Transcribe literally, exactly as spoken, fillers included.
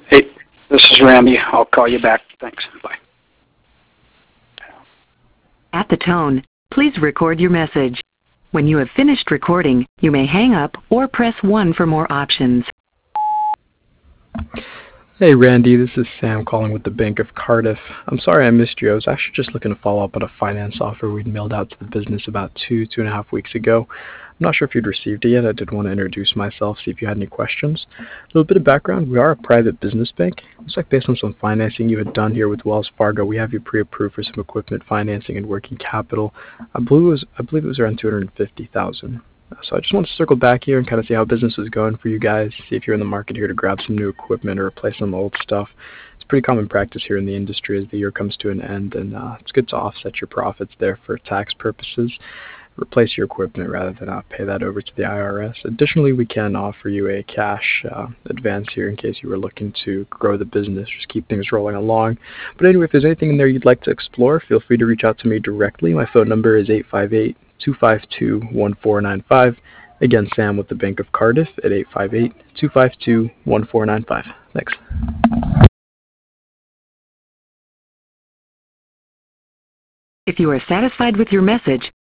Hey, this is Randy. I'll call you back. Thanks. Bye. At the tone, please record your message. When you have finished recording, you may hang up or press one for more options. Hey Randy, this is Sam calling with the Bank of Cardiff. I'm sorry I missed you. I was actually just looking to follow up on a finance offer we'd mailed out to the business about two, two and a half weeks ago. I'm not sure if you'd received it yet. I did want to introduce myself, see if you had any questions. A little bit of background, we are a private business bank. Looks like based on some financing you had done here with Wells Fargo, we have you pre-approved for some equipment financing and working capital. I believe it was, I believe it was around two hundred fifty thousand dollars. So I just want to circle back here and kind of see how business is going for you guys, see if you're in the market here to grab some new equipment or replace some old stuff. It's pretty common practice here in the industry as the year comes to an end, and uh, it's good to offset your profits there for tax purposes. Replace your equipment rather than uh, pay that over to the I R S. Additionally, we can offer you a cash uh, advance here in case you were looking to grow the business, just keep things rolling along. But anyway, if there's anything in there you'd like to explore, feel free to reach out to me directly. My phone number is eight five eight, two five two, one four nine five. Again, Sam with the Bank of Cardiff at eight five eight, two five two, one four nine five. Thanks. If you are satisfied with your message,